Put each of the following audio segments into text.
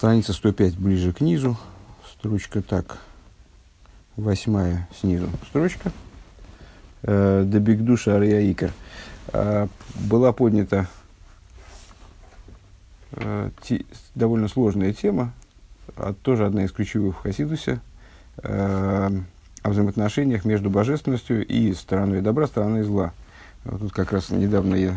Страница 105 ближе к низу, строчка так, 8 снизу строчка. Дебигдуша Арьяикер. Была поднята довольно сложная тема, тоже одна из ключевых в Хасидусе, о взаимоотношениях между божественностью и стороной добра, стороной зла. Вот тут как раз недавно я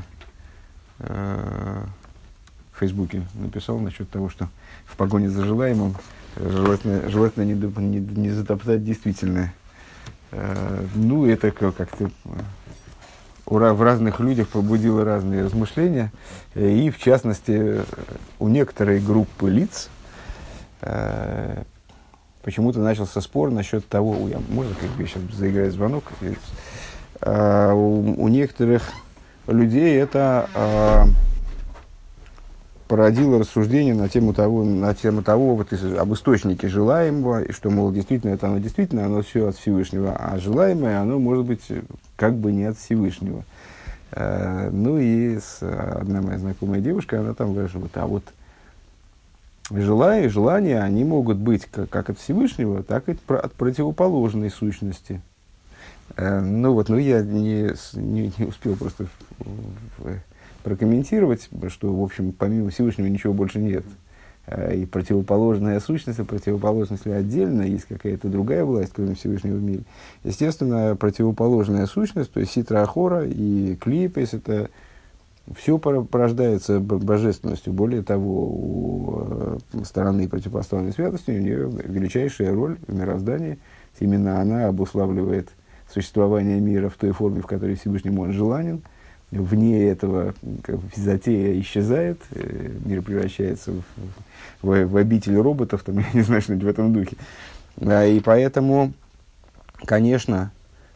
в Фейсбуке написал насчет того, что в погоне за желаемым желательно не затоптать действительное. Ну, это как-то в разных людях побудило разные размышления. И, в частности, у некоторой группы лиц почему-то начался спор насчет того, можно как бы сейчас заиграть звонок, у некоторых людей это породило рассуждение на тему того вот, об источнике желаемого, и что, мол, действительно, оно все от Всевышнего, а желаемое, оно может быть как бы не от Всевышнего. Ну и одна моя знакомая девушка, она там говорит, вот желания, они могут быть как от Всевышнего, так и от противоположной сущности. Я не успел просто прокомментировать, что, в общем, помимо Всевышнего ничего больше нет. И противоположная сущность, и противоположность отдельно, есть какая-то другая власть, кроме Всевышнего в мире. Естественно, противоположная сущность, то есть Ситра Ахора и Клипес, это все порождается божественностью. Более того, у стороны противопоставленной святости у нее величайшая роль в мироздании. Именно она обуславливает существование мира в той форме, в которой Всевышнему он желанен. Вне этого затея исчезает, мир превращается в обитель роботов, там, я не знаю, что-нибудь в этом духе. И поэтому, конечно,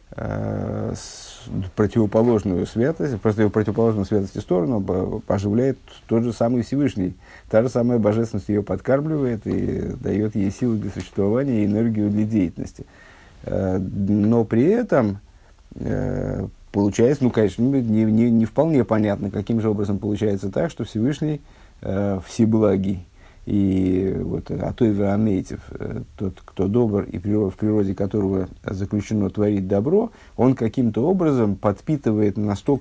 противоположную святости сторону оживляет тот же самый Всевышний. Та же самая божественность ее подкармливает и дает ей силы для существования и энергию для деятельности. Но при этом получается, конечно, не вполне понятно, каким же образом получается так, что Всевышний всеблагий. И вот Атой Веамейтев, тот, кто добр, и в природе которого заключено творить добро, он каким-то образом подпитывает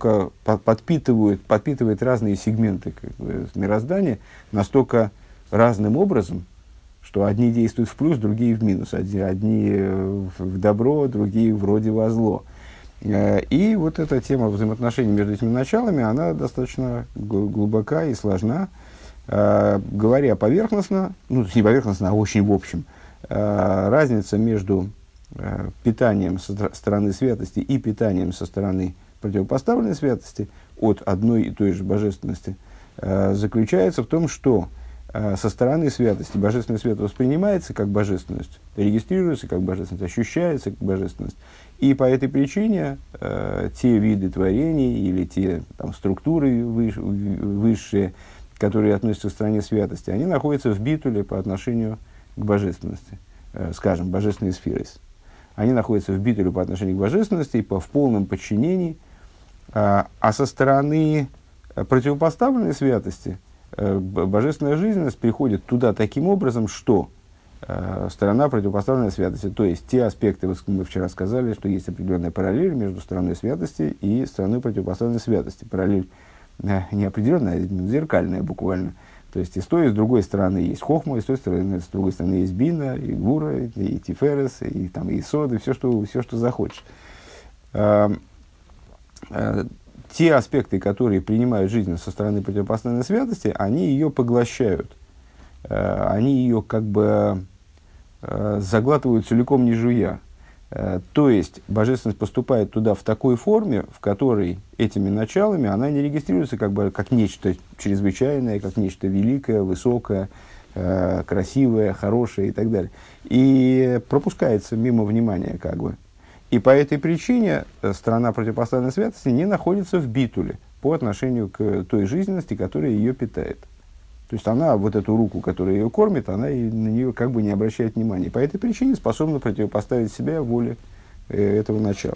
разные сегменты мироздания настолько разным образом, что одни действуют в плюс, другие в минус, одни в добро, другие вроде во зло. И вот эта тема взаимоотношений между этими началами, она достаточно глубока и сложна. Говоря поверхностно, не поверхностно, а очень в общем, разница между питанием со стороны святости и питанием со стороны противопоставленной святости от одной и той же божественности заключается в том, что со стороны святости божественный свет воспринимается как божественность, регистрируется как божественность, ощущается как божественность. И по этой причине те виды творений или те структуры высшие, которые относятся к стороне святости, они находятся в битуле по отношению к божественности. Скажем, божественные сферы. Они находятся в битуле по отношению к божественности, в полном подчинении. А со стороны противопоставленной святости божественная жизненность приходит туда таким образом, что сторона противопоставленной святости, то есть те аспекты, мы вчера сказали, что есть определенная параллель между стороной святости и стороной противопоставленной святости. Параллель не определенная, а зеркальная буквально. То есть и с той, и с другой стороны есть хохма, и с другой стороны есть бина, и гура, и тиферес, и соды, все, что захочешь. Те аспекты, которые принимают жизнь со стороны противопоставленной святости, они ее поглощают. Они ее как бы заглатывают целиком, не жуя. То есть, божественность поступает туда в такой форме, в которой этими началами она не регистрируется как нечто чрезвычайное, как нечто великое, высокое, красивое, хорошее и так далее. И пропускается мимо внимания как бы. И по этой причине сторона противопоставленной святости не находится в битуле по отношению к той жизненности, которая ее питает. То есть она, вот эту руку, которая ее кормит, она на нее как бы не обращает внимания. По этой причине способна противопоставить себя воле этого начала.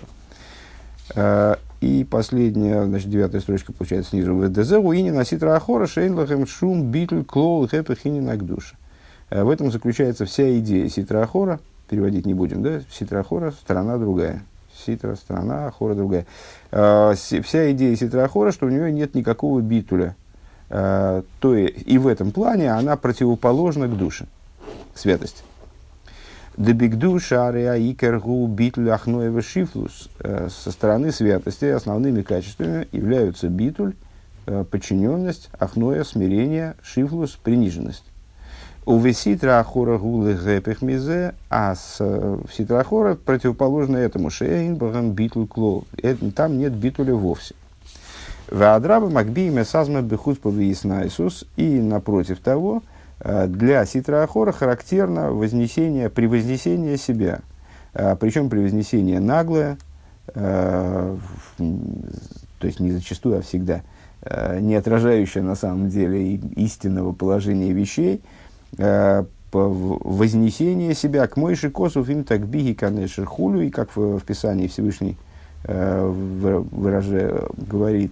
И последняя, 9-я строчка получается снизу. «Вдезеру ини наситра ахора шейн лахем шум битль клол хэпэхини нагдуша». В этом заключается вся идея ситра ахора, переводить не будем, да? Ситра ахора – сторона другая. Ситра – сторона, ахора – другая. Вся идея ситра ахора, что у нее нет никакого битуля. И в этом плане она противоположна к душе, к святости. Дебигдуша ареаикергу битуль ахноева шифлус. Со стороны святости основными качествами являются битуль, подчиненность, ахноя, смирение, шифлус, приниженность. У веситра ахора гулы гэпэх мизе, а в ситра ахора противоположно этому шеин багам битуль клол. Там нет битуля вовсе. Ваадраба макбииме сазма бехуд повиеснайсус. И напротив того, для ситра ахора характерно превознесение себя. Причем превознесение наглое, то есть не зачастую, а всегда, не отражающее на самом деле истинного положения вещей, вознесение себя к Мойше Косов им так биги канешер хулю, и как в Писании Всевышний говорит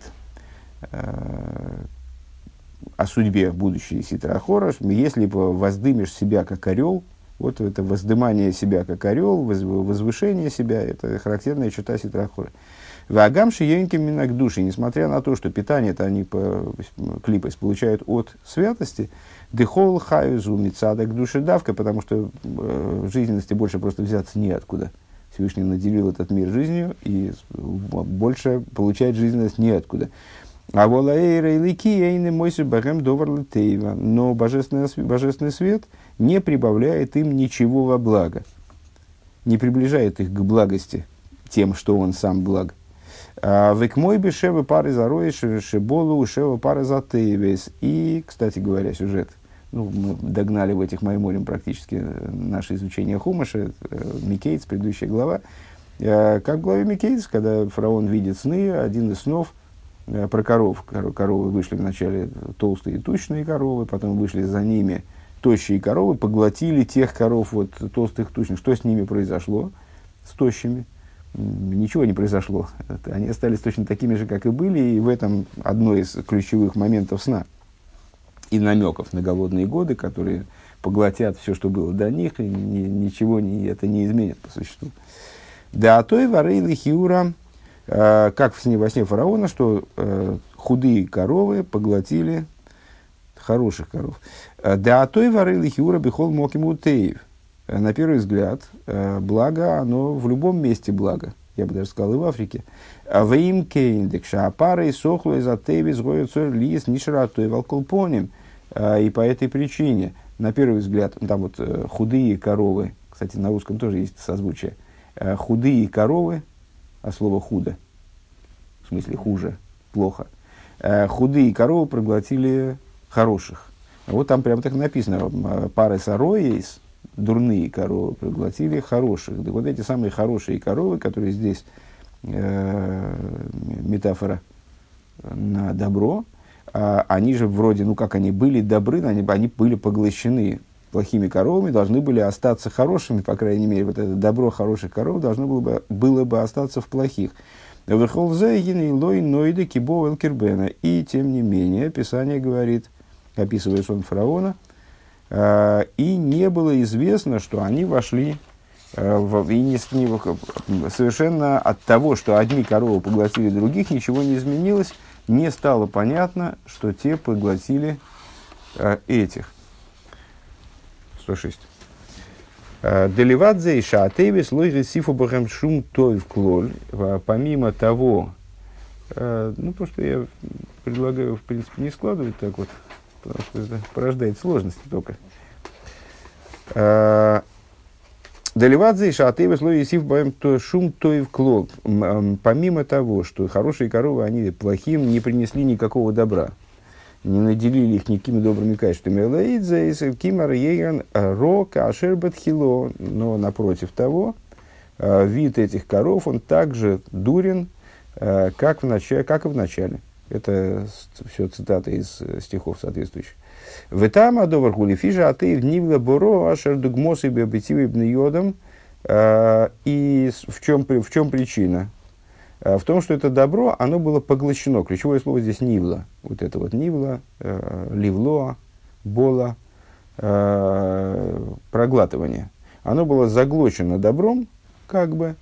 о судьбе будущей ситра ахора, если воздымешь себя как орел, вот это воздымание себя как орел, возвышение себя, это характерная черта ситра ахора. Вагамши йонким минак души, несмотря на то, что питание-то они клипос получают от святости, дехол хаюзу мицадак души давка, потому что жизненности больше просто взяться неоткуда. Всевышний наделил этот мир жизнью, и больше получать жизненность неоткуда. А волаэйра и лики эйны мойсы бэгэм довар летейва. Но божественный свет не прибавляет им ничего во благо, не приближает их к благости тем, что он сам благ. Век мой бы шева пары зарои шеболу шева пары затейвес. И, кстати говоря, сюжет. Мы догнали в этих майморим практически наше изучение Хумаша, Микейтс, предыдущая глава. Как в главе Микейтс, когда фараон видит сны, один из снов про коров. Коровы вышли вначале толстые и тучные коровы, потом вышли за ними тощие коровы, поглотили тех коров толстых и тучных. Что с ними произошло, с тощими? Ничего не произошло. Они остались точно такими же, как и были, и в этом одно из ключевых моментов сна и намеков на голодные годы, которые поглотят все, что было до них, и ничего это не изменит по существу. Да, а то и варейли хиура, как во сне фараона, что худые коровы поглотили хороших коров. Да, а то и варейли хиура бихол мокиму теев. На первый взгляд, благо, оно в любом месте благо. Я бы даже сказал, и в Африке. Ваим кейндек шаапары сохло из атеви сгоюцор лис нишрату и волколпоним. И по этой причине, на первый взгляд, там худые коровы, кстати, на русском тоже есть созвучие, худые коровы, а слово худо, в смысле хуже, плохо, худые коровы проглотили хороших. Вот там прямо так написано, пары сароис, дурные коровы проглотили хороших. Да вот эти самые хорошие коровы, которые здесь метафора на добро, они же вроде, как они были добры, они были поглощены плохими коровами, должны были остаться хорошими, по крайней мере, вот это добро хороших коров должно было бы остаться в плохих. И тем не менее, Писание говорит, описывая сон фараона, и не было известно, что они вошли, совершенно от того, что одни коровы поглотили других, ничего не изменилось, не стало понятно, что те поглотили этих. 106. Деливадзе и шаатевис лойри сифу бахам шум той в клоль. Помимо того, то, что я предлагаю, в принципе, не складывать так вот, потому что это порождает сложности только. Деливадзе и шаатевис лойри сифу бахам шум той в клоль. Помимо того, что хорошие коровы, они плохим не принесли никакого добра, не наделили их никакими добрыми качествами. Но напротив того, вид этих коров, он также дурен, как и в начале. Это все цитаты из стихов соответствующих. «Ветама довар гулифижа, а ты нивла боро, ашер дугмосы биобитивы бнеёдам». И в чем причина? В том, что это добро, оно было поглощено. Ключевое слово здесь «нивла». Вот это вот «нивла», «ливлоа», «бола», проглатывания. Оно было заглочено добром, как бы,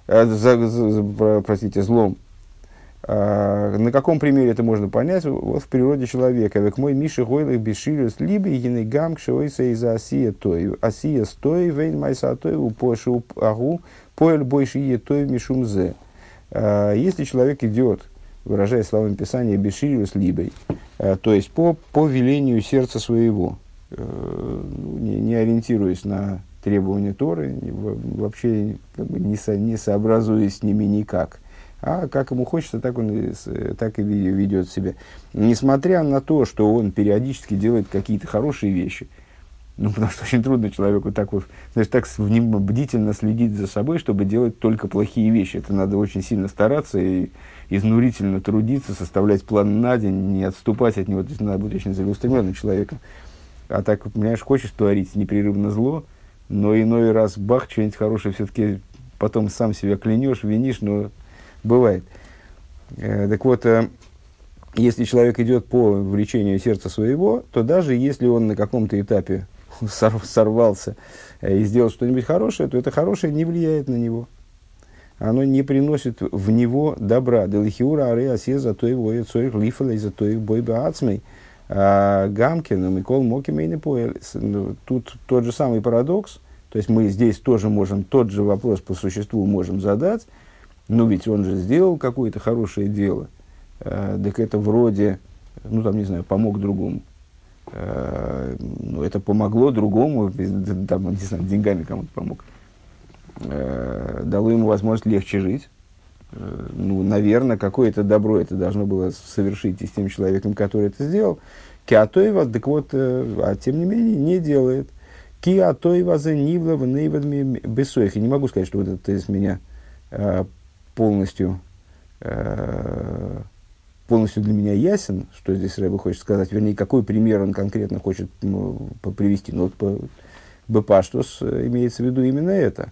злом. На каком примере это можно понять? Вот в природе человека. Век мой Миша Гойлых Бешилюс либо егины гам кшоиса из Асия той. Асия стой вейн майса той упошу агу поэль больше е той мишумзе. Если человек идет, выражая словами Писания, Бешилюс либой, то есть по велению сердца своего, не ориентируясь на требования Торы, вообще как бы не сообразуясь с ними никак, а как ему хочется, так и ведет себя. Несмотря на то, что он периодически делает какие-то хорошие вещи, потому что очень трудно человеку так вот, знаешь, так бдительно следить за собой, чтобы делать только плохие вещи. Это надо очень сильно стараться и изнурительно трудиться, составлять план на день, не отступать от него. То есть надо быть очень целеустремленным человеком. А так, понимаешь, хочешь творить непрерывно зло, но иной раз бах, что-нибудь хорошее все-таки потом сам себя клянешь, винишь, но бывает. Так вот, если человек идет по влечению сердца своего, то даже если он на каком-то этапе сорвался и сделал что-нибудь хорошее, то это хорошее не влияет на него. Оно не приносит в него добра. Делихиура аре асе зато его и цорих лифала и зато их бойба ацмей. Гамкин, Микол Мокимейный поэл. Тут тот же самый парадокс. То есть мы здесь тоже можем тот же вопрос по существу можем задать. Ну ведь он же сделал какое-то хорошее дело. Так это вроде, ну там не знаю, помог другому. Ну, это помогло другому, там, не знаю, деньгами кому-то помог. Дало ему возможность легче жить. Ну, наверное, какое-то добро это должно было совершить и с тем человеком, который это сделал. Киатоева, так вот, а тем не менее, не делает. Киатоева за нивла в нейвадми бессоих. И не могу сказать, что вот это из меня полностью для меня ясен, что здесь Рэбе хочет сказать, вернее, какой пример он конкретно хочет привести. Но вот Бепаштус имеется в виду именно это.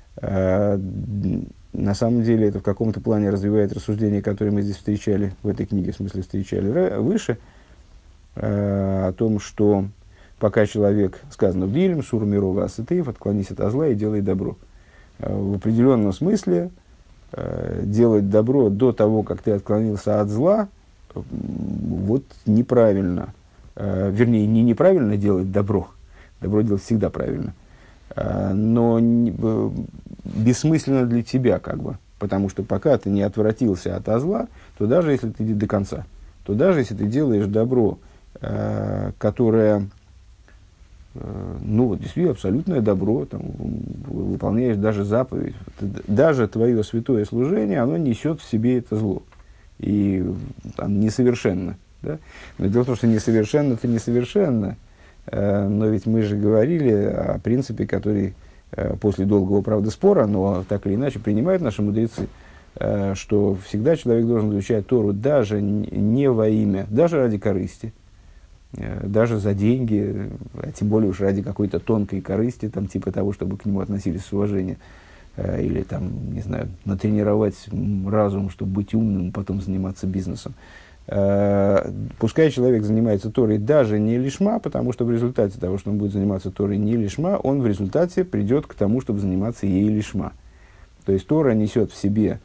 На самом деле это в каком-то плане развивает рассуждение, которое мы здесь встречали, в этой книге, в смысле встречали выше, о том, что пока человек, сказано в Дилем, Сур Мирова Асатеев, отклонись от зла и делай добро. В определенном смысле делать добро до того, как ты отклонился от зла, вот неправильно. Вернее, не неправильно делать добро. Добро делать всегда правильно. Но бессмысленно для тебя, как бы. Потому что пока ты не отвратился от зла, то даже если ты до конца, то даже если ты делаешь добро, которое, ну, вот, действительно, абсолютное добро, там, выполняешь даже заповедь, даже твое святое служение, оно несет в себе это зло. И там, несовершенно. Да? Но дело в том, что несовершенно, это несовершенно. Но ведь мы же говорили о принципе, который после долгого, правда, спора, но так или иначе принимают наши мудрецы, что всегда человек должен изучать Тору даже не во имя, даже ради корысти, даже за деньги, а тем более уж ради какой-то тонкой корысти, там, типа того, чтобы к нему относились с уважением, или там, не знаю, натренировать разум, чтобы быть умным, потом заниматься бизнесом. Пускай человек занимается Торой даже не лишма, потому что в результате того, что он будет заниматься Торой не лишма, он в результате придет к тому, чтобы заниматься ей лишма. То есть Тора несет в себе,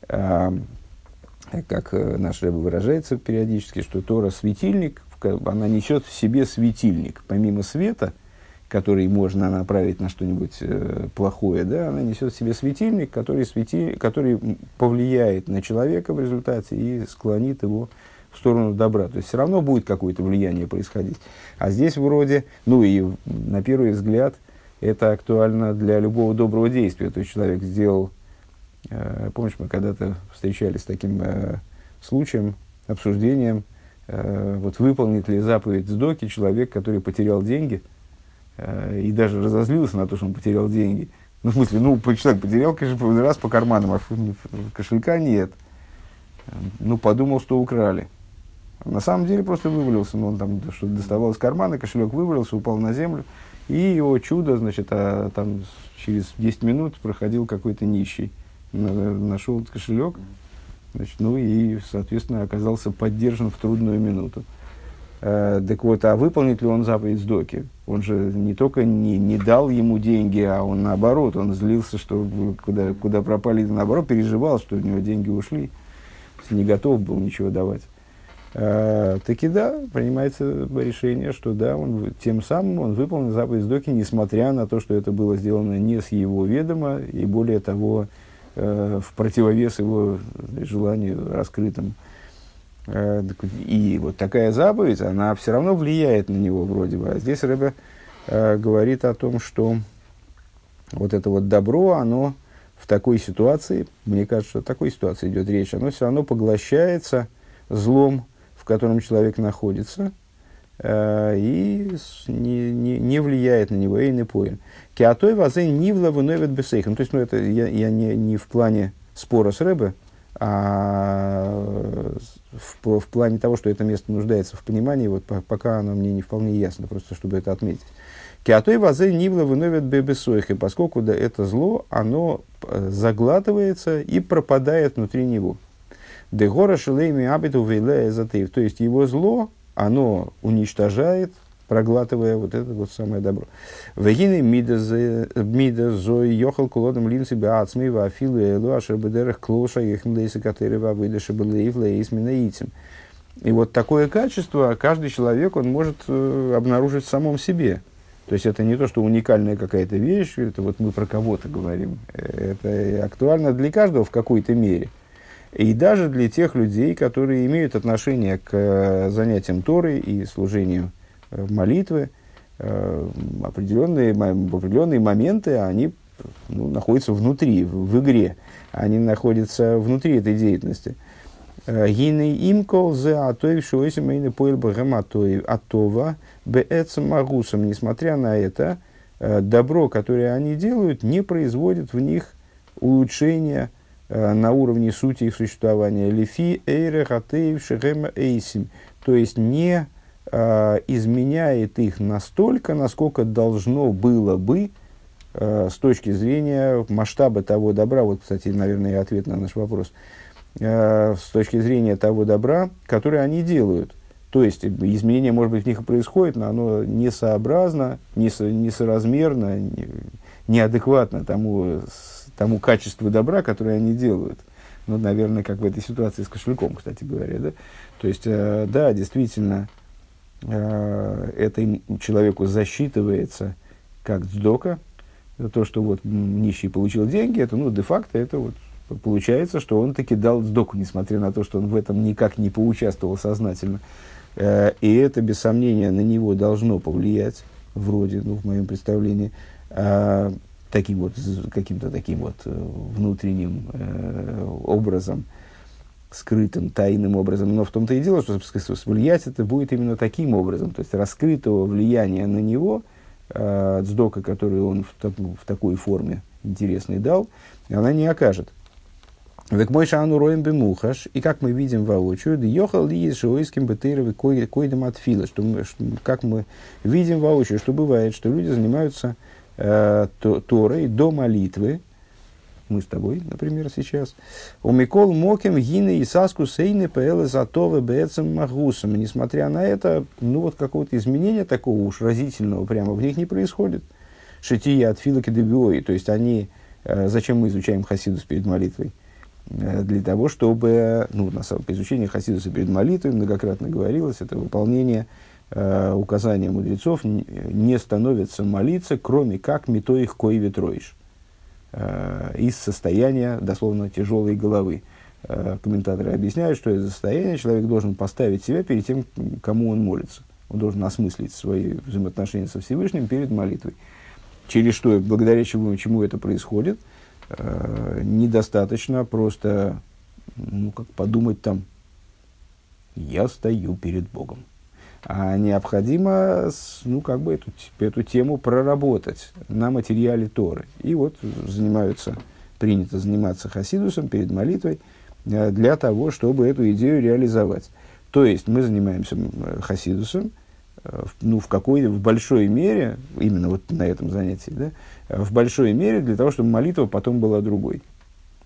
как наш Ребе выражается периодически, что Тора светильник, она несет в себе светильник. Помимо света, который можно направить на что-нибудь плохое, да, она несет в себе светильник, который повлияет на человека в результате и склонит его в сторону добра. То есть все равно будет какое-то влияние происходить. А здесь вроде, ну и на первый взгляд, это актуально для любого доброго действия. То есть человек сделал, помнишь, мы когда-то встречались с таким случаем, обсуждением, вот выполнит ли заповедь Цдоки человек, который потерял деньги, и даже разозлился на то, что он потерял деньги. Ну, в смысле, человек потерял, конечно, раз по карманам, а кошелька нет. Ну, подумал, что украли. На самом деле просто вывалился, он там что-то доставал из кармана, кошелек вывалился, упал на землю, и его чудо, значит, там через 10 минут проходил какой-то нищий, нашел этот кошелек, значит, ну и, соответственно, оказался поддержан в трудную минуту. Так вот, а выполнит ли он заповедь сдоки? Он же не только не дал ему деньги, а он наоборот, он злился, что куда пропали, наоборот, переживал, что у него деньги ушли, не готов был ничего давать. Таки да, принимается решение, что да, тем самым он выполнил заповедь сдоки, несмотря на то, что это было сделано не с его ведома, и более того, в противовес его желанию раскрытым. И вот такая заповедь, она все равно влияет на него вроде бы. А здесь Ребе говорит о том, что вот это вот добро, оно в такой ситуации, мне кажется, что в такой ситуации идет речь, оно все равно поглощается злом, в котором человек находится, и не влияет на него, и не поин. Кеатой вазей нивла выносит бесейхом. То есть, это я не в плане спора с Ребе, а в плане того, что это место нуждается в понимании, вот пока оно мне не вполне ясно, просто чтобы это отметить. Кеатой вазей нивла выносит бесейхом, поскольку да, это зло, оно заглатывается и пропадает внутри него. Дегора шелейми абиту вейле эзотейв. То есть его зло, оно уничтожает, проглатывая вот это вот самое добро. Вегины мида зой йохал кулодом линси беацмей вафилу элу ашер бедерах клоша ехмлейса катерева выдаши белеев лейс минаитим. И вот такое качество каждый человек он может обнаружить в самом себе. То есть это не то, что уникальная какая-то вещь, это вот мы про кого-то говорим. Это актуально для каждого в какой-то мере. И даже для тех людей, которые имеют отношение к занятиям Торы и служению молитвы, в определенные моменты они находятся внутри, в игре. Они находятся внутри этой деятельности. Гиней имкол зе атоев шоисим и поил бгам атова бээцем магусом. Несмотря на это, добро, которое они делают, не производит в них улучшения на уровне сути их существования. Лифи эйре хатеев шехема эйсим. То есть не изменяет их настолько, насколько должно было бы с точки зрения масштаба того добра. Вот, кстати, наверное, ответ на наш вопрос. С точки зрения того добра, которое они делают. То есть изменение, может быть, в них и происходит, но оно несообразно, несоразмерно, неадекватно тому качеству добра, которое они делают. Ну, наверное, как в этой ситуации с кошельком, кстати говоря. Да? То есть, да, действительно, это человеку засчитывается как цдока. То, что вот нищий получил деньги, это, де-факто, это вот получается, что он таки дал цдоку, несмотря на то, что он в этом никак не поучаствовал сознательно. И это, без сомнения, на него должно повлиять, вроде, в моем представлении, каким-то таким вот внутренним образом, скрытым, тайным образом. Но в том-то и дело, что влиять это будет именно таким образом. То есть раскрытого влияния на него, цдока, которую он в такой форме интересной дал, она не окажет. Век мой шану роем бемухаш, и как мы видим воочию, да йохал ли есть шоиским бетейровы койдем отфила, как мы видим воочию, что бывает, что люди занимаются Торой до молитвы, мы с тобой, например, сейчас, у Микол Моким гины и саску сейны пэлэ затовы бээцем магусом. Несмотря на это, вот какого-то изменения такого уж разительного прямо в них не происходит. Шития от филоки дебиои, то есть они, зачем мы изучаем хасидус перед молитвой? Для того, чтобы, на самом деле, изучение хасидуса перед молитвой, многократно говорилось, это выполнение указания мудрецов, не становится молиться, кроме как мито их кой ветроиш, из состояния, дословно, тяжелой головы. Комментаторы объясняют, что из состояния человек должен поставить себя перед тем, кому он молится. Он должен осмыслить свои взаимоотношения со Всевышним перед молитвой. Через что, благодаря чему это происходит, недостаточно просто как подумать там, я стою перед Богом. А необходимо эту тему проработать на материале Торы. И вот принято заниматься хасидусом перед молитвой для того, чтобы эту идею реализовать. То есть мы занимаемся хасидусом в большой мере, именно вот на этом занятии, да, в большой мере для того, чтобы молитва потом была другой.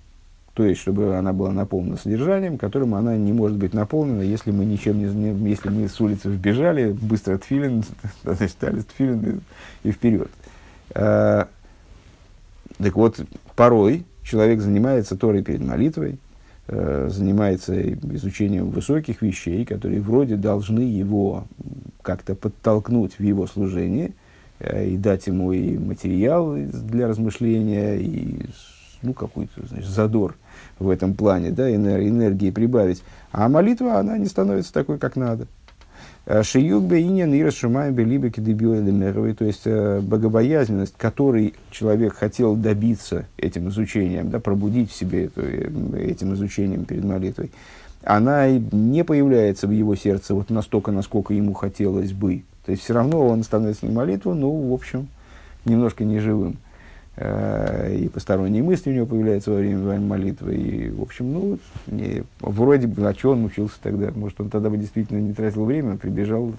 То есть, чтобы она была наполнена содержанием, которым она не может быть наполнена, если мы если мы с улицы вбежали, быстро тфилин, значит, стали тфилин и вперед. Так вот, порой человек занимается Торой перед молитвой, занимается изучением высоких вещей, которые вроде должны его как-то подтолкнуть в его служение и дать ему и материал для размышления, и какой-то, значит, задор в этом плане, да, энергии прибавить. А молитва, она не становится такой, как надо. Шиюк бейнин и расшумаем белибе кидебиоэле меровой, то есть богобоязненность, которой человек хотел добиться этим изучением, да, пробудить в себе этим изучением перед молитвой, она не появляется в его сердце вот настолько, насколько ему хотелось бы. То есть все равно он становится на молитву, в общем, немножко неживым. И посторонние мысли у него появляются во время молитвы. И, в общем, вроде бы, а что он учился тогда? Может, он тогда бы действительно не тратил время, прибежал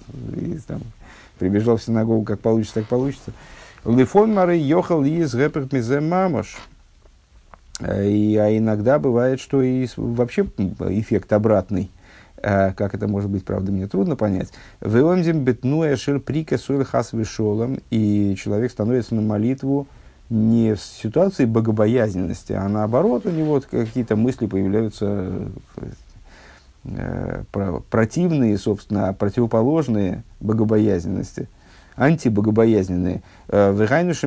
в синагогу, как получится, так получится. Лифон мары йохал из гэпэрт мизе мамаш. А иногда бывает, что и вообще эффект обратный. Как это может быть, правда, мне трудно понять. Вэлэмдим бетнуэ шир прика суэль хас вишолам. И человек становится на молитву не в ситуации богобоязненности, а наоборот, у него какие-то мысли появляются противные, собственно, противоположные богобоязненности, антибогобоязненные. Например,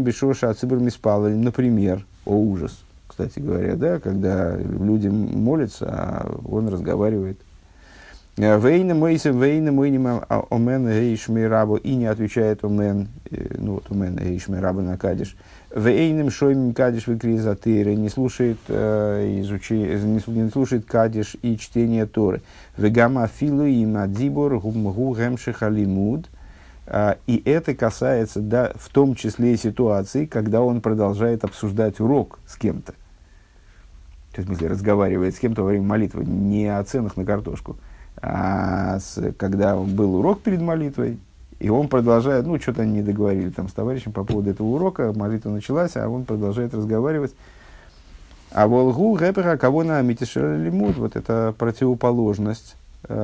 о ужас, кстати говоря, да, когда люди молятся, а он разговаривает. Вейна мойсем, вейна мойним омен гейшмей рабу, и не отвечает омен, омен гейшмей рабу на кадиш. Вейнем шоймим кадиш выкризатыры, не слушает не слушает кадиш и чтение Торы. Вегама филу им адибор гу гемших алимуд. И это касается, да, в том числе и ситуации, когда он продолжает обсуждать урок с кем-то. То есть, в смысле, разговаривает с кем-то во время молитвы, не о ценах на картошку. Когда был урок перед молитвой, и он продолжает, что-то они не договорили там с товарищем по поводу этого урока, молитва началась, а он продолжает разговаривать. А волгу гэпера кого на митишер лимуд, вот эта противоположность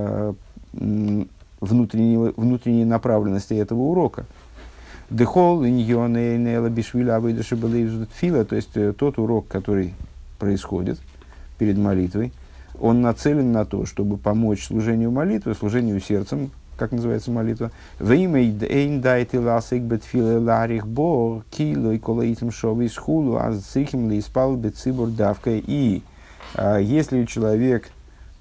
внутренней направленности этого урока. Дехол иньоне нейла бишвиля авейдаши фила, то есть тот урок, который происходит перед молитвой, он нацелен на то, чтобы помочь служению молитвы, служению сердцем, как называется молитва. И если человек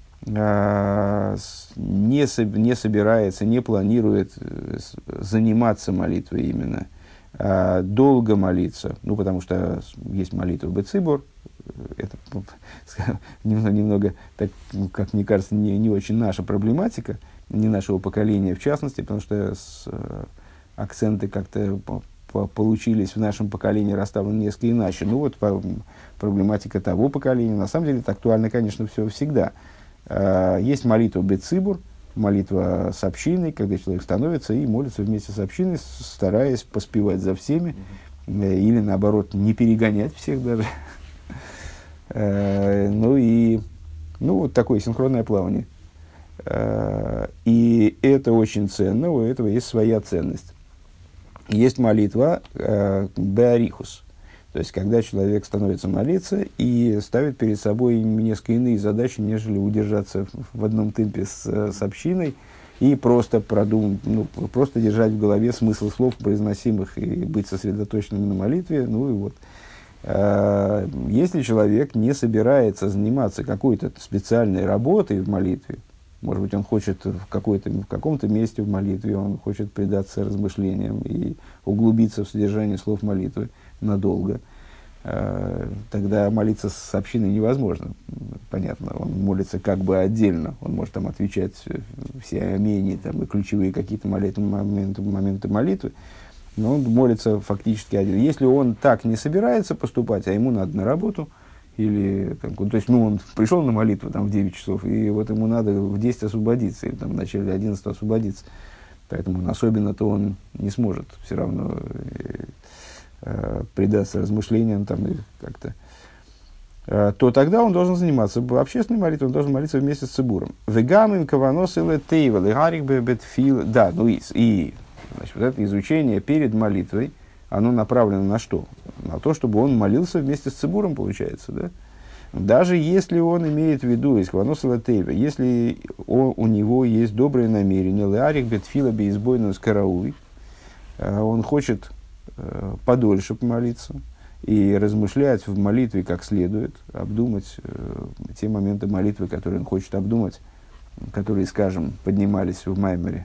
не собирается, не планирует заниматься молитвой именно, долго молиться, потому что есть молитва бецибур, это немного, так, как мне кажется, не очень наша проблематика, не нашего поколения в частности, потому что акценты как-то получились в нашем поколении расставлены несколько иначе. Проблематика того поколения, на самом деле, это актуально, конечно, всегда. Есть молитва бецибур, молитва с общиной, когда человек становится и молится вместе с общиной, стараясь поспевать за всеми, или наоборот, не перегонять всех даже. Вот такое синхронное плавание. И это очень ценно, у этого есть своя ценность. Есть молитва беарихус, то есть когда человек становится молиться и ставит перед собой несколько иные задачи, нежели удержаться в одном темпе с общиной и просто просто держать в голове смысл слов, произносимых, и быть сосредоточенным на молитве. Если человек не собирается заниматься какой-то специальной работой в молитве, может быть, он хочет в каком-то месте в молитве, он хочет предаться размышлениям и углубиться в содержание слов молитвы надолго, тогда молиться с общиной невозможно. Понятно, он молится как бы отдельно, он может там отвечать все амени и ключевые какие-то моменты молитвы, но он молится фактически один. Если он так не собирается поступать, а ему надо на работу, или, то есть, он пришел на молитву в 9 часов, и вот ему надо в 10 освободиться, или в начале 11 освободиться. Поэтому особенно-то он не сможет все равно предаться размышлениям и как-то то тогда он должен заниматься общественной молитвой, он должен молиться вместе с цибуром. Вегамим каванос или тейвел, и гарик бетфил. Да, ну и значит, вот это изучение перед молитвой, оно направлено на что? На то, чтобы он молился вместе с цибуром, получается, да? Даже если он имеет в виду, из каванос или тейвел, если у него есть добрые намерения, леарик бетфила бейсбойну с карауй, он хочет подольше помолиться и размышлять в молитве как следует, обдумать те моменты молитвы, которые он хочет обдумать, которые, скажем, поднимались в Маймере.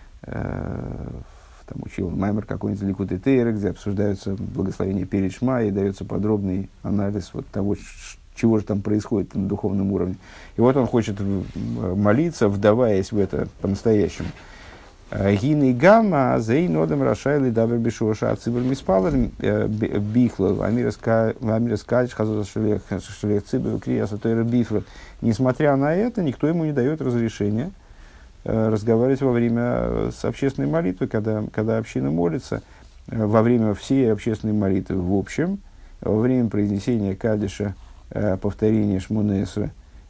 Там учил Маймер какой-нибудь Ликутей Тейра, где обсуждаются благословения перед Шма и дается подробный анализ вот того, чего же там происходит на духовном уровне. И вот он хочет молиться, вдаваясь в это по-настоящему. Гины гамма зейнодам рашайли дабер бешоша ацибр миспалер бихлов амираскалич хазоса шлех цибер крияса тойра бифра. Несмотря на это, никто ему не дает разрешения разговаривать во время с общественной молитвы, когда община молится, во время всей общественной молитвы в общем, во время произнесения кадиша, повторения шмонесра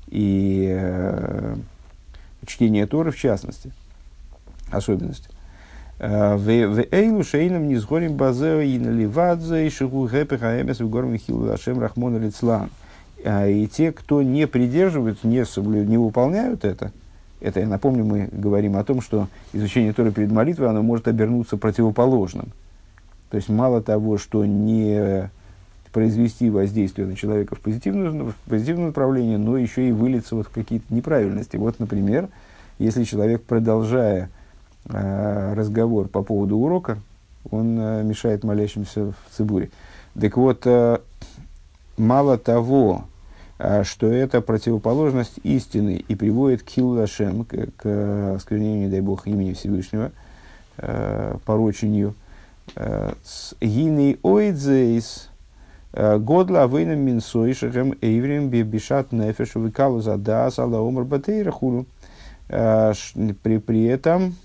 и чтения Торы в частности. Особенности. В эйлу шейном не сгорим базео и наливадзе и шигу гэпэ хаэмэс в горм хилу ашем рахмона лицлан. И те, кто не придерживаются, не выполняют это, я напомню, мы говорим о том, что изучение Торы перед молитвой, оно может обернуться противоположным. То есть, мало того, что не произвести воздействие на человека в позитивном направлении, но еще и вылиться вот в какие-то неправильности. Вот, например, если человек, продолжая разговор по поводу урока, он мешает молящимся в цибуре. Так вот, мало того, что это противоположность истины и приводит к хилу Ашем, к осквернению, не дай Бог, имени Всевышнего, порочению, с гиней ойдзейс годла авейном минсой шахем эйврим бешат нефеш выкалу задас алла омар батейра хулу. При этом,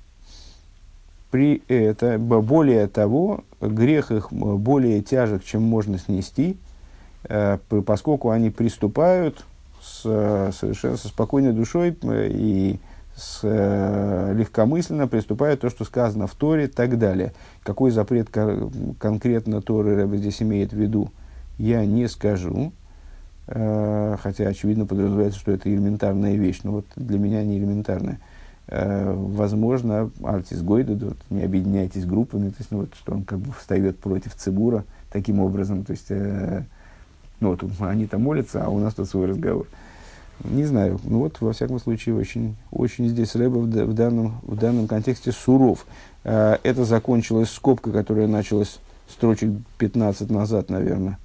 более того, грех их более тяжек, чем можно снести, поскольку они приступают совершенно со спокойной душой и легкомысленно приступают то, что сказано в Торе и так далее. Какой запрет конкретно Торы Ребе здесь имеет в виду, я не скажу. Хотя, очевидно, подразумевается, что это элементарная вещь, но вот для меня не элементарная. Возможно, артис гойда, не объединяйтесь группами, то есть, ну, вот, что он как бы встает против цибура таким образом, то есть, ну, вот они там молятся, а у нас тут свой разговор. Не знаю, ну вот, во всяком случае, очень, очень здесь Ребе в данном контексте суров. Это закончилась скобка, которая началась строчек 15 назад, наверное,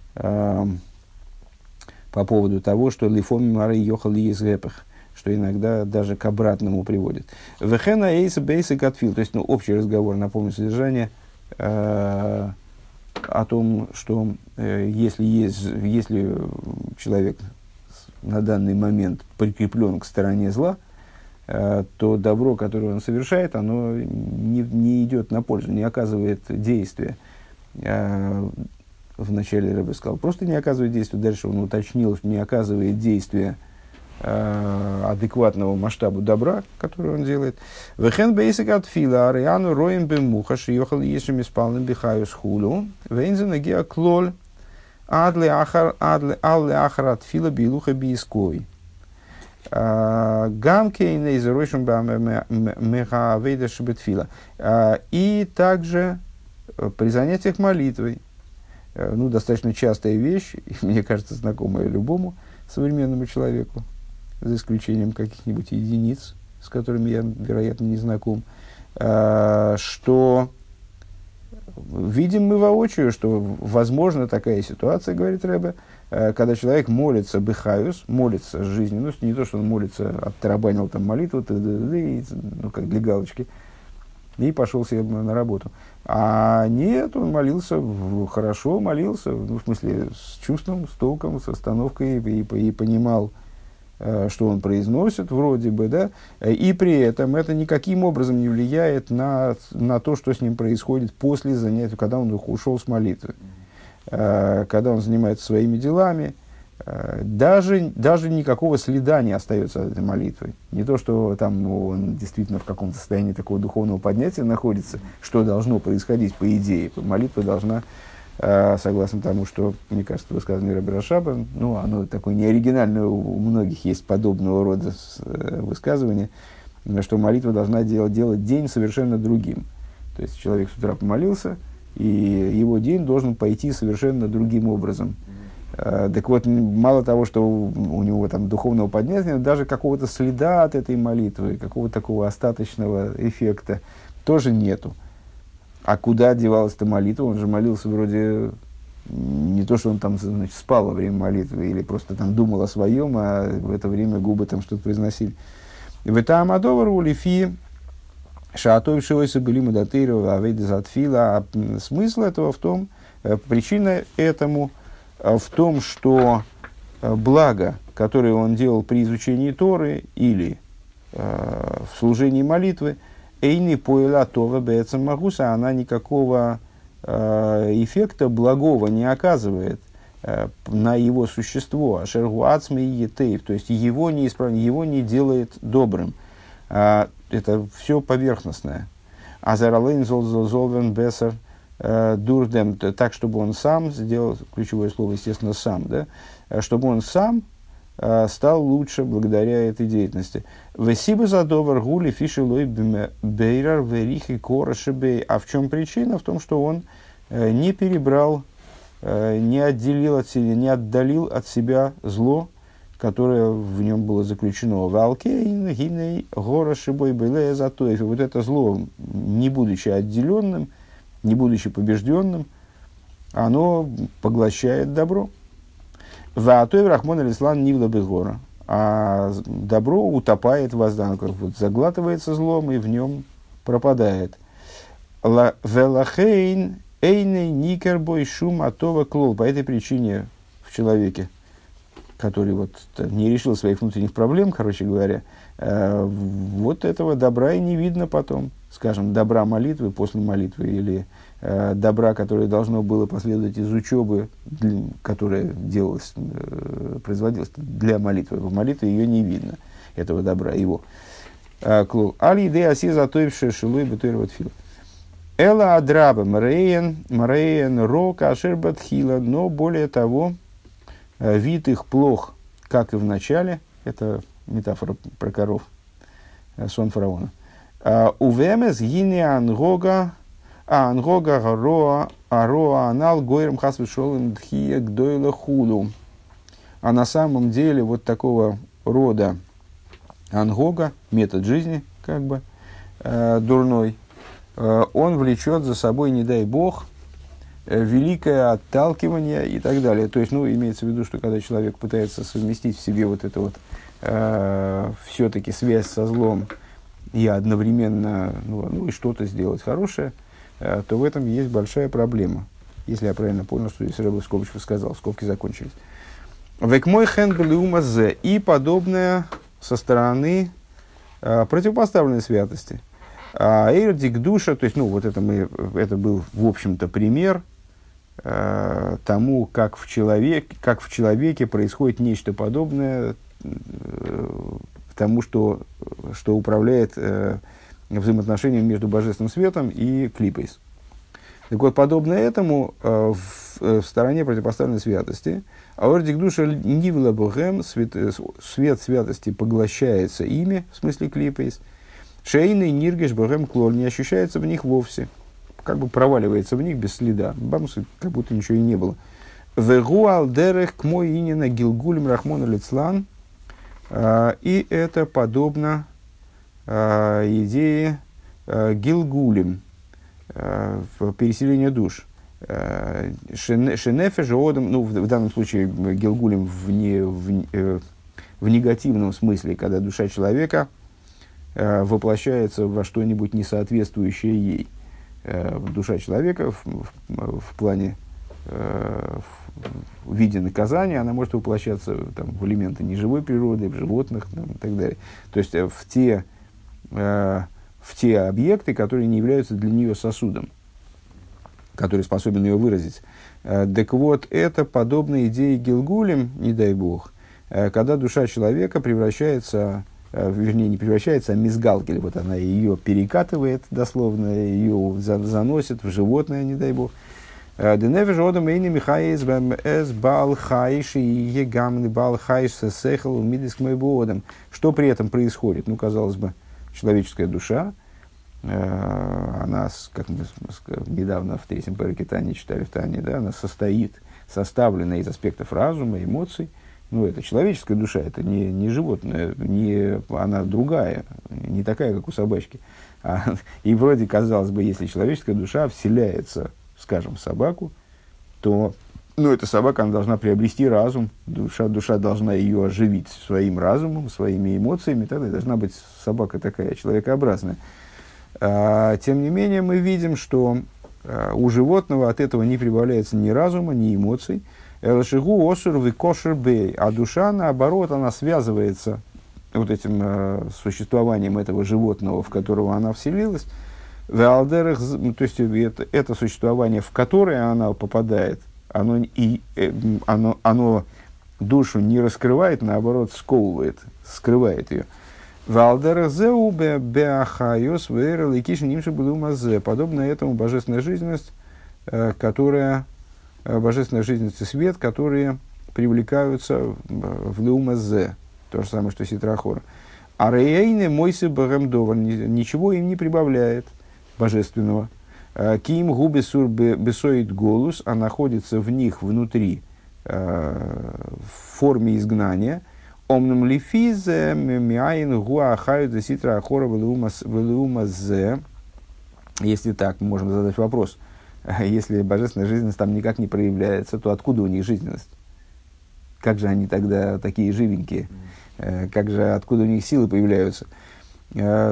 по поводу того, что лифоми мары йохал из гэпах, что иногда даже к обратному приводит. Вехена эйса бейса гатфил, то есть, ну, общий разговор, напомню содержание, о том, что если человек на данный момент прикреплен к стороне зла, то добро, которое он совершает, оно не идет на пользу, не оказывает действия. Вначале Ребе сказал, просто не оказывает действия. Дальше он уточнил, что не оказывает действия адекватного масштабу добра, который он делает. Вехен бейсик от фила ариану роем бемуха шиёхал ешем испалным бихаюс хулу вейнзен геа клоль адли ахар от фила билуха бииской. Гамкейн из ройшем мехавейда шебетфила. И также при занятиях молитвой, ну, достаточно частая вещь, и, мне кажется, знакомая любому современному человеку, за исключением каких-нибудь единиц, с которыми я, вероятно, не знаком, что видим мы воочию, что возможна такая ситуация, говорит Ребе, когда человек молится бехаюс, молится жизнью, ну, не то, что он молится, оттарабанил там молитву, ну, как для галочки, и пошел себе на работу. А нет, он молился, хорошо молился, ну, в смысле, с чувством, с толком, с остановкой, и понимал, что он произносит, вроде бы, да, и при этом это никаким образом не влияет на то, что с ним происходит после занятия, когда он ушел с молитвы. Когда он занимается своими делами, даже никакого следа не остается от этой молитвы. Не то, что там он действительно в каком-то состоянии такого духовного поднятия находится, что должно происходить по идее. Молитва должна, согласно тому, что, мне кажется, высказанное Рабби Рашаба, оно такое неоригинальное, у многих есть подобного рода высказывания, что молитва должна делать день совершенно другим. То есть человек с утра помолился, и его день должен пойти совершенно другим образом. Так вот, мало того, что у него там духовного поднятия, даже какого-то следа от этой молитвы, какого-то такого остаточного эффекта тоже нету. А куда девалась эта молитва? Он же молился вроде не то, что он там, значит, спал во время молитвы или просто там думал о своем, а в это время губы там что-то произносили. «Вэтаам адовар улифи шаатов шивойса были мудатыру авейдезатфила». Смысл этого в том, причина этому в том, что благо, которое он делал при изучении Торы или в служении молитвы, эйни поэла това бэцам магуса, она никакого эффекта благого не оказывает на его существо, ашергу ацми и етейв, то есть его не делает добрым. Это все поверхностное. Азаралейн золвен бесар дурдем, так, чтобы он сам сделал, ключевое слово, естественно, сам, да, чтобы он сам стал лучше благодаря этой деятельности. Весиба задовар гули фишелой бейрар верихи корошебей. А в чем причина? В том, что он не перебрал, не отдалил от себя зло, которое в нем было заключено. Валкейн гиней горошебой белея затоев. И вот это зло, не будучи отделенным, не будучи побежденным, оно поглощает добро. Ваатоев Рахмон Алислан Нивла Безгора. А добро утопает в возданках, заглатывается злом и в нем пропадает. Велахейн эйней никербой шум атова клол. По этой причине в человеке, который не решил своих внутренних проблем, короче говоря, вот этого добра и не видно потом. Скажем, добра молитвы после молитвы или добра, которое должно было последовать из учебы, которая производилась для молитвы. В молитве ее не видно, этого добра, его. Али идея аси затоившая шилой бетуировать фил. Эла адраба мареен рока ашербатхила, но более того, вид их плох, как и в начале. Это метафора про коров, сон фараона. Увемес гине ангога роа анал гойрам хасвишолым дхия гдойла худу. А на самом деле вот такого рода ангога, метод жизни, как бы, дурной, он влечет за собой, не дай бог, великое отталкивание и так далее. То есть, имеется в виду, что когда человек пытается совместить в себе вот это все-таки связь со злом и одновременно и что-то сделать хорошее, то в этом есть большая проблема. Если я правильно понял, что здесь Рэбе в скобочках сказал, скобки закончились. Век мой хэнбл умазе, и подобное со стороны противопоставленной святости. Эйрдик душа, то есть, это был, в общем-то, пример тому, как в человеке происходит нечто подобное тому, что управляет взаимоотношением между божественным светом и клипейс. Так вот, подобно этому в стороне противопоставленной святости, аордик душа нивла богем, свет святости поглощается ими, в смысле клипейс, шейный ниргеш богем клоль, не ощущается в них вовсе, как бы проваливается в них без следа, бамсы, как будто ничего и не было. Вегуал дерех к мой инина гилгулем рахмона лицлан, и это подобно идее гилгулем, переселения душ. Шенефе же одам, в данном случае гилгулем в негативном смысле, когда душа человека воплощается во что-нибудь несоответствующее ей. Душа человека в плане в виде наказания, она может воплощаться в элементы неживой природы, в животных и так далее. То есть в те объекты, которые не являются для нее сосудом. который способен ее выразить. Так вот, это подобно идее Гилгулем, не дай бог, когда душа человека превращается, вернее, не превращается, а мизгалгель, вот она ее перекатывает дословно, ее заносит в животное, не дай бог. Деневеж одам эйни михаис эс бал хайш и егамны бал хайш сесехал мидиск мэйбуодам. Что при этом происходит? Ну, казалось бы, человеческая душа, она, как мы недавно в третьем параке Тани читали в Тане, да, она составлена из аспектов разума, эмоций. Ну, это человеческая душа, это не животное, она другая, не такая, как у собачки. И вроде, казалось бы, если человеческая душа вселяется, скажем, в собаку, то, ну, эта собака, она должна приобрести разум, душа должна ее оживить своим разумом, своими эмоциями, тогда должна быть собака такая, человекообразная. Тем не менее, мы видим, что у животного от этого не прибавляется ни разума, ни эмоций. Элшигу осур викошер бей. А душа, наоборот, она связывается вот этим существованием этого животного, в которого она вселилась. То есть, это существование, в которое она попадает, оно душу не раскрывает, наоборот, сковывает, скрывает ее. Подобно этому божественная жизненность, божественная жизненность и свет, которые привлекаются в леумазе, то же самое, что ситра ахора. А рейне мойсы багамдовар, ничего им не прибавляет божественного. Ким губи сур бесоид голус, а находится в них внутри в форме изгнания. Омнум лифизе миаин гуахаю де ситра ахора велеумазе. Если так, мы можем задать вопрос. Если божественная жизненность там никак не проявляется, то откуда у них жизненность? Как же они тогда такие живенькие? Откуда у них силы появляются? Да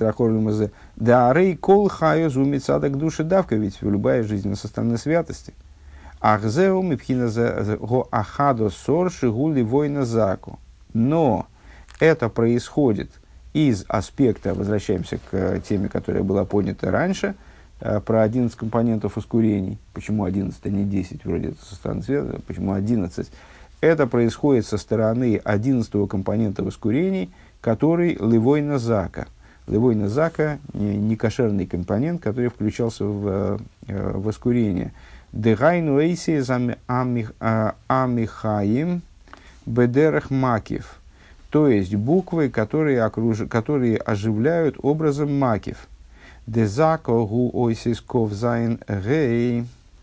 арей кол хаю зумится так души давка, ведь любая жизненность со стороны святости. Ахзеу мипхина го ахадо сор шигули война заку. Но это происходит из аспекта, возвращаемся к теме, которая была поднята раньше, про 11 компонентов ускорений. Почему 11, а не 10? Вроде это со стороны света. Почему 11? Это происходит со стороны 11-го компонента ускорений, который левойна зака. Левойна зака – некошерный компонент, который включался в ускорение. Дегайну эйси амихаим бедерах макив. То есть буквы, которые оживляют образом макив. Дезако гу ойсис ков зайн гей.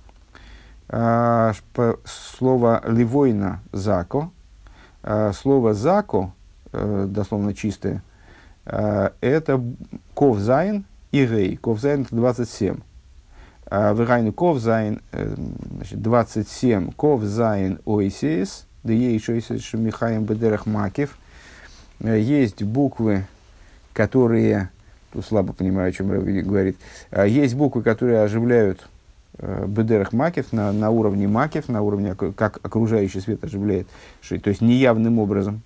Слово ливойна зако. Слово зако, дословно чистое, это ков зайн и гей. Ков зайн это 27. Вегайну ков зайн, 27. Ков зайн ойсис. Да ей ойсис шумихаем бедерах макив. Есть буквы, которые... Тут слабо понимаю, о чем Рэб говорит. Есть буквы, которые оживляют бедерах макев на уровне макев, на уровне, как окружающий свет оживляет, то есть неявным образом.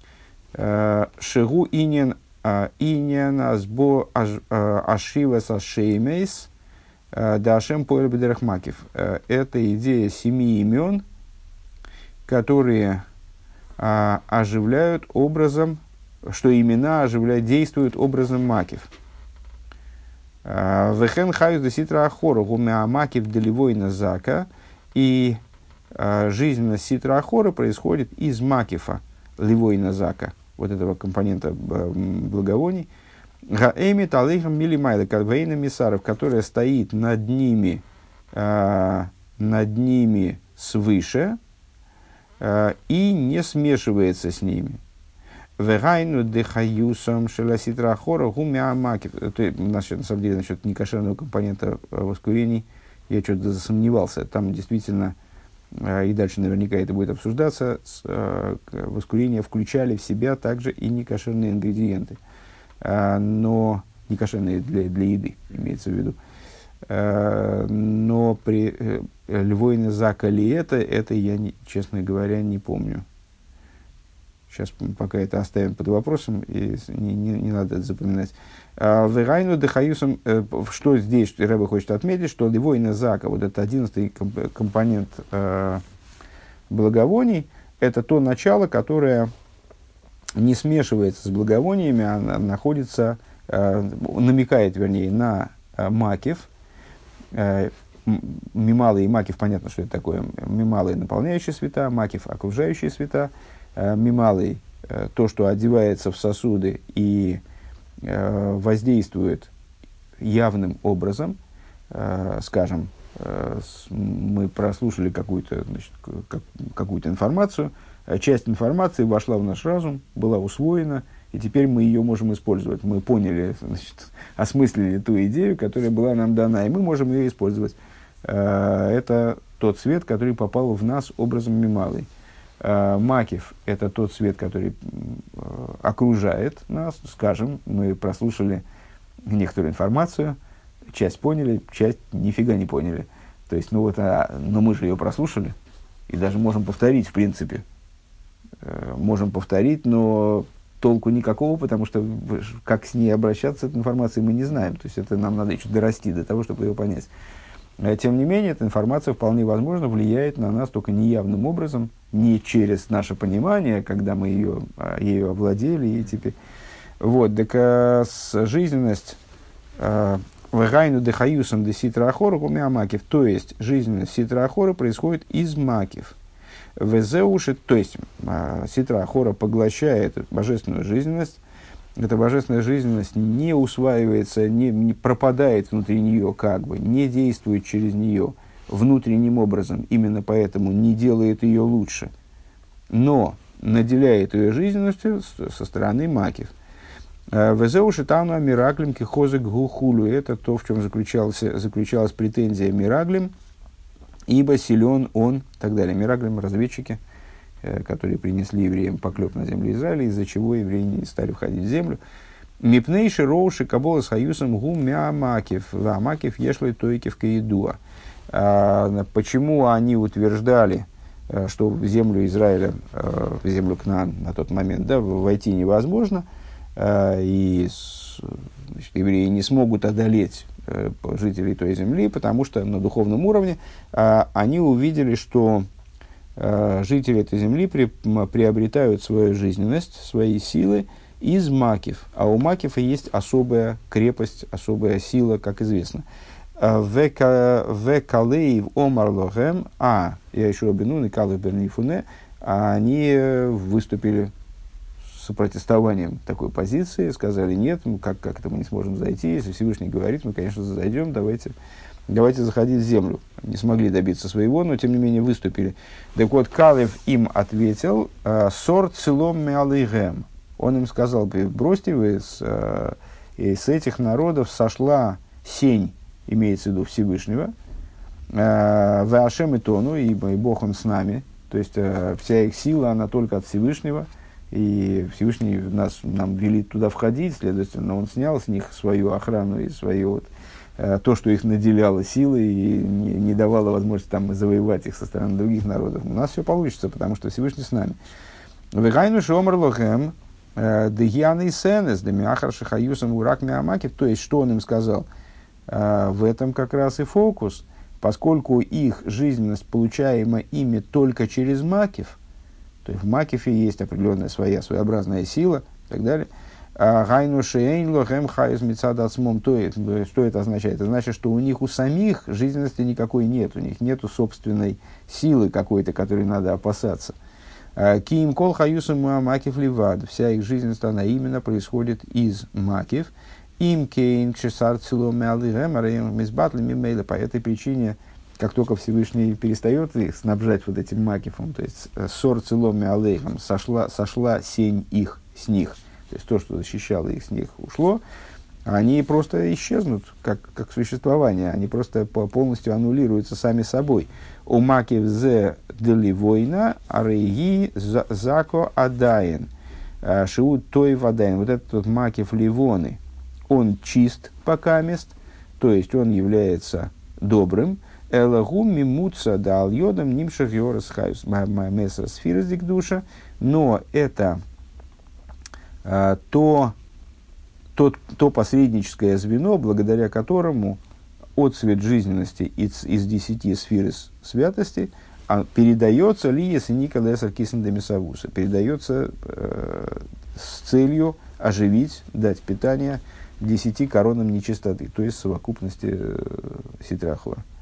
Шегу инен азбо ашивас ашеймейс дашем поэль бедерах макев. Это идея 7 имен, которые оживляют образом, что имена действуют образом макев. Вехен хаюс де ситра ахора гумеа макев деливойна зака. И жизненность ситра ахора происходит из макефа ливойна зака, вот этого компонента благовоний. Гаэми талейхам милимайла кальвейна мисаров, которая стоит над ними свыше и не смешивается с ними. Вегайну дехаюсом шеласитра ахора гумеа макев. На самом деле, насчет некошерного компонента воскурений я что-то засомневался. Там действительно, и дальше наверняка это будет обсуждаться, воскурения включали в себя также и некошерные ингредиенты. Но некошерные для еды, имеется в виду. Но при львойне зака ли это я, честно говоря, не помню. Сейчас пока это оставим под вопросом, и не надо это запоминать. Вегайну дехаюсом, что здесь Ребе хочет отметить, что ливойна зака, вот это 11-й компонент благовоний, это то начало, которое не смешивается с благовониями, а находится, намекает, вернее, на макев. Мималый и макев, понятно, что это такое. Мималый наполняющий света, макев окружающие света. Мималый то, что одевается в сосуды и воздействует явным образом. Скажем, мы прослушали какую-то информацию, часть информации вошла в наш разум, была усвоена, и теперь мы ее можем использовать. Мы поняли, осмыслили ту идею, которая была нам дана, и мы можем ее использовать. Это тот свет, который попал в нас образом мималый. Макев – это тот свет, который окружает нас. Скажем, мы прослушали некоторую информацию, часть поняли, часть нифига не поняли. То есть, но мы же ее прослушали, и даже можем повторить, в принципе. Можем повторить, но толку никакого, потому что как с ней обращаться, с этой информацией мы не знаем. То есть, это нам надо еще дорасти до того, чтобы ее понять. Тем не менее, эта информация вполне возможно влияет на нас только неявным образом, не через наше понимание, когда мы ею овладели. И теперь... Вот, так жизненность вегайну дехаюсом де ситра ахора гумя макев, то есть жизненность ситра ахора происходит из макев. Везеуши, то есть ситра ахора поглощает божественную жизненность. Эта божественная жизненность не усваивается, не пропадает внутри нее, как бы, не действует через нее внутренним образом, именно поэтому не делает ее лучше, но наделяет ее жизненностью со стороны макев. Везеуши тану мираглим кихозек гухулю. Это то, в чем заключалась претензия мираглим, ибо силен он, и так далее. Мираглим – разведчики, которые принесли евреям поклеп на землю Израиля, из-за чего евреи не стали входить в землю. Мипнейши роуши кабола с хаюсом гу мямакев, вамакев ешлой тойкев каидуа. Почему они утверждали, что в землю Израиля, в землю Кнаан на тот момент, да, войти невозможно, и евреи не смогут одолеть жителей той земли, потому что на духовном уровне они увидели, что жители этой земли приобретают свою жизненность, свои силы из макев. А у макев есть особая крепость, особая сила, как известно. Векалеев омарлохем, я еще обину, и калев бернифуне, они выступили с протестованием такой позиции, сказали, нет, как это мы не сможем зайти, если Всевышний говорит, мы, конечно, зайдем, давайте заходить в землю. Не смогли добиться своего, но, тем не менее, выступили. Так вот, Калев им ответил, сорт целом меалейгем. Он им сказал, бросьте вы, с этих народов сошла сень, имеется в виду Всевышнего, веашем и тону, и Бог он с нами. То есть, вся их сила, она только от Всевышнего. И Всевышний нам велит туда входить, следовательно, он снял с них свою охрану и свое то, что их наделяло силой и не давало возможности там завоевать их со стороны других народов. У нас все получится, потому что Всевышний с нами. Вегайну шомар лохем дегьяный сенес демиахар шахаюсом урак миамакив. То есть, что он им сказал? В этом как раз и фокус. Поскольку их жизненность получаема ими только через макив, то есть в макифе есть определенная своеобразная сила и так далее. Что это означает? Это значит, что у них у самих жизненности никакой нет, у них нет собственной силы какой-то, которой надо опасаться. Киим кол хаюсам макив ливад. Вся их жизненность, она именно происходит из макив. Им кейн кшесар цилом мизбатлами. По этой причине, как только Всевышний перестает их снабжать вот этим макифом, то есть сор цилом алейхам, сошла сень их с них, то есть то, что защищало их с них, ушло, они просто исчезнут как существование, они просто полностью аннулируются сами собой. У макив зе деливойна арейги зако адаин шиут той вадаин. Вот этот вот макив ливоны, он чист покамест, то есть он является добрым. Элагум мимуца да альодам нимшах йорас хайус меса сфирздик душа. Но это то посредническое звено, благодаря которому отцвет жизненности из 10 сфер святости передается лиес и Николаса Кисендемисавуса, передается с целью оживить, дать питание 10 коронам нечистоты, то есть совокупности Ситрахова.